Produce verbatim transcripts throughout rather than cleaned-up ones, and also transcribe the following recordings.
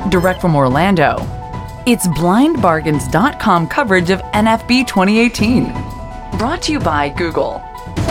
direct from Orlando. It's blind bargains dot com coverage of N F B twenty eighteen. Brought to you by Google.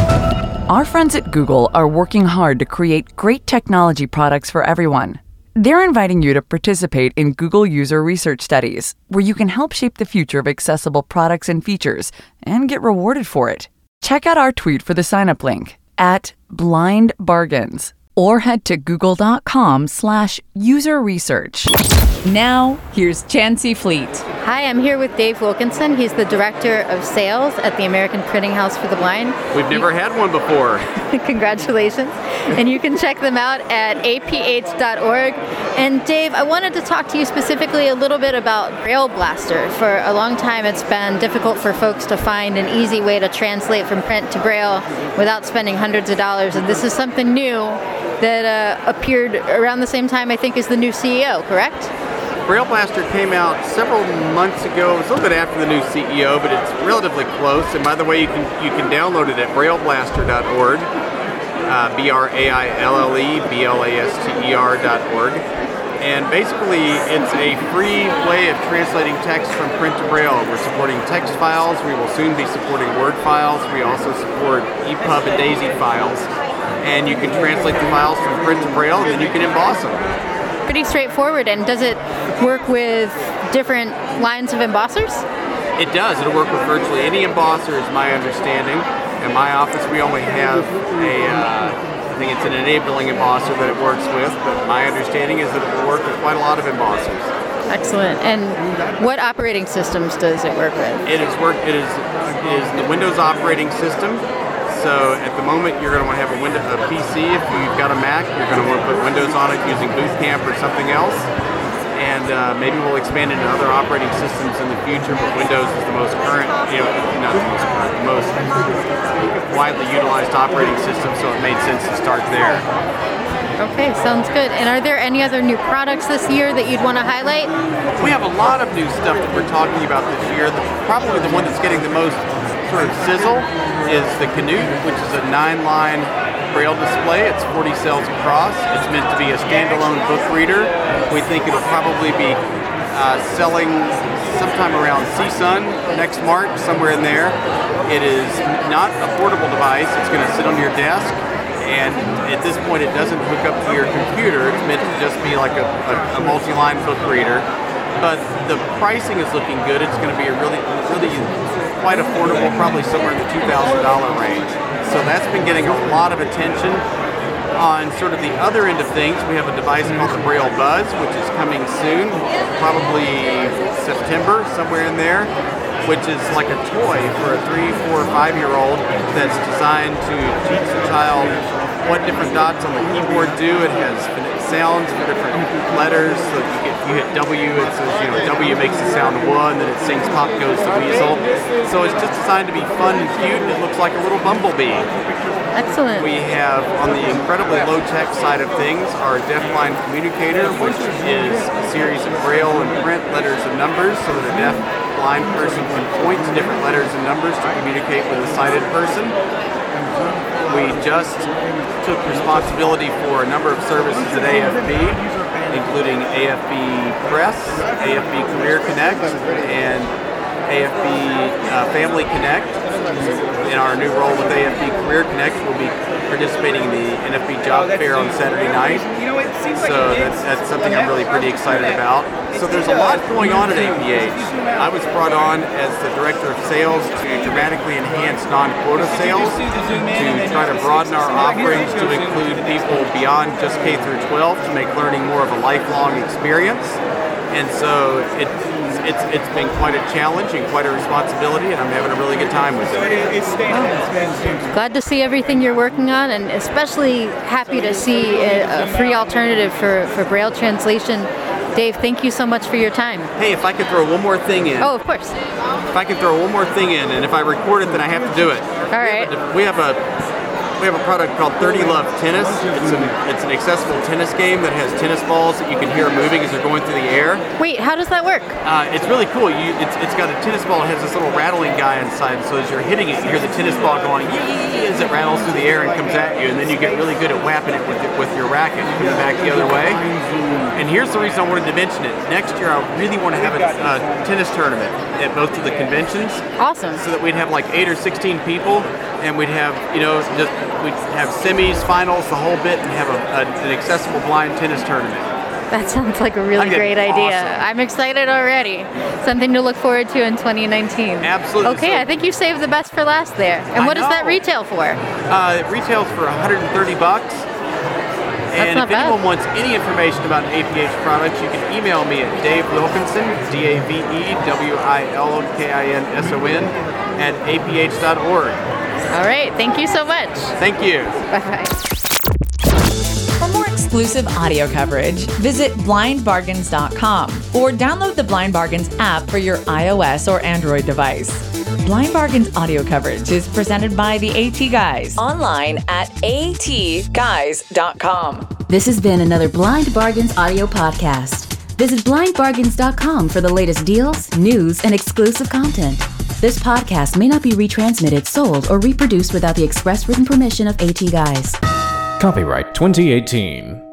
Our friends at Google are working hard to create great technology products for everyone. They're inviting you to participate in Google User Research Studies, where you can help shape the future of accessible products and features and get rewarded for it. Check out our tweet for the sign-up link at Blind Bargains or head to google.com slash user research. Now, here's Chancey Fleet. Hi, I'm here with Dave Wilkinson. He's the Director of Sales at the American Printing House for the Blind. We've never you... had one before. Congratulations. And you can check them out at A P H dot org. And Dave, I wanted to talk to you specifically a little bit about Braille Blaster. For a long time, it's been difficult for folks to find an easy way to translate from print to Braille without spending hundreds of dollars. And this is something new that uh, appeared around the same time, I think, as the new C E O, correct? Braille Blaster came out several months ago. It's a little bit after the new C E O, but it's relatively close. And by the way, you can you can download it at braille blaster dot org, uh, B R A I L L E B L A S T E R dot org. And basically, it's a free way of translating text from print to Braille. We're supporting text files. We will soon be supporting Word files. We also support E P U B and DAISY files. And you can translate the files from print to Braille, and then you can emboss them. Pretty straightforward. And does it work with different lines of embossers? It does. It'll work with virtually any embosser, is my understanding. In my office, we only have a, uh, I think it's an enabling embosser that it works with, but my understanding is that it will work with quite a lot of embossers. Excellent. And what operating systems does it work with? It is work. It is it is the Windows operating system. So at the moment, you're going to want to have a, window, a P C. If you've got a Mac, you're going to want to put Windows on it using Boot Camp or something else. And uh, maybe we'll expand into other operating systems in the future, but Windows is the most current, you know, not the most current, the most widely utilized operating system, so it made sense to start there. Okay, sounds good. And are there any other new products this year that you'd want to highlight? We have a lot of new stuff that we're talking about this year. The, probably the one that's getting the most sort of sizzle is the Canute, which is a nine-line Braille display. It's forty cells across. It's meant to be a standalone book reader. We think it'll probably be uh, selling sometime around C S U N next March, somewhere in there. It is not a portable device. It's going to sit on your desk. And at this point, it doesn't hook up to your computer. It's meant to just be like a, a, a multi-line book reader. But the pricing is looking good. It's going to be a really, really quite affordable, probably somewhere in the two thousand dollars range. So that's been getting a lot of attention. On sort of the other end of things, we have a device called the Braille Buzz, which is coming soon, probably September, somewhere in there, which is like a toy for a three, four, five-year-old that's designed to teach the child what different dots on the keyboard do. It has sounds for different letters. So if you, get, you hit W, it says, you know, W makes the sound one, then it sings Pop Goes the Weasel. So it's just designed to be fun and cute, and it looks like a little bumblebee. Excellent. We have, on the incredibly low-tech side of things, our Deafblind Communicator, which is a series of Braille and print letters and numbers so that a deaf blind person can point to different letters and numbers to communicate with a sighted person. We just took responsibility for a number of services at A F B, including A F B Press, A F B Career Connect, and A F B uh, Family Connect. In our new role with A F B Career Connect, we'll be participating in the N F B Job Fair on Saturday night. So that's, that's something I'm really pretty excited about. So there's a lot going on at A P H. I was brought on as the Director of Sales to dramatically enhance non-quota sales, to try to broaden our offerings to include people beyond just K through twelve, to make learning more of a lifelong experience. And so it, it's it's been quite a challenge and quite a responsibility, and I'm having a really good time with it. Oh. Glad to see everything you're working on, and especially happy to see a, a free alternative for, for Braille translation. Dave, thank you so much for your time. Hey, if I could throw one more thing in. Oh, of course. If I could throw one more thing in, and if I record it, then I have to do it. All right. We have a, we have a we have a product called thirty Love Tennis. It's an it's an accessible tennis game that has tennis balls that you can hear moving as they're going through the air. Wait, how does that work? Uh, it's really cool. You it's it's got a tennis ball. It has this little rattling guy inside. So as you're hitting it, you hear the tennis ball going yee as it rattles through the air and comes at you, and then you get really good at whapping it with it, with your racket coming back the other way. And here's the reason I wanted to mention it. Next year, I really want to have a uh, tennis tournament at both of the conventions. Awesome. So that we'd have like eight or sixteen people, and we'd have, you know, just we'd have semis, finals, the whole bit, and have a, a, an accessible blind tennis tournament. That sounds like a really great idea. Awesome. I'm excited already. Something to look forward to in twenty nineteen. Absolutely. Okay, so, I think you saved the best for last there. And I what does that know. retail for? Uh, it retails for one hundred thirty bucks. That's And not if bad. anyone wants any information about A P H products, you can email me at Dave Wilkinson, D A V E W I L K I N S O N, at A P H dot org. All right, thank you so much. Thank you. Bye-bye. For more exclusive audio coverage, visit blind bargains dot com or download the Blind Bargains app for your iOS or Android device. Blind Bargains audio coverage is presented by the AT Guys online at A T guys dot com. This has been another Blind Bargains audio podcast. Visit blind bargains dot com for the latest deals, news, and exclusive content. This podcast may not be retransmitted, sold, or reproduced without the express written permission of AT Guys. Copyright twenty eighteen.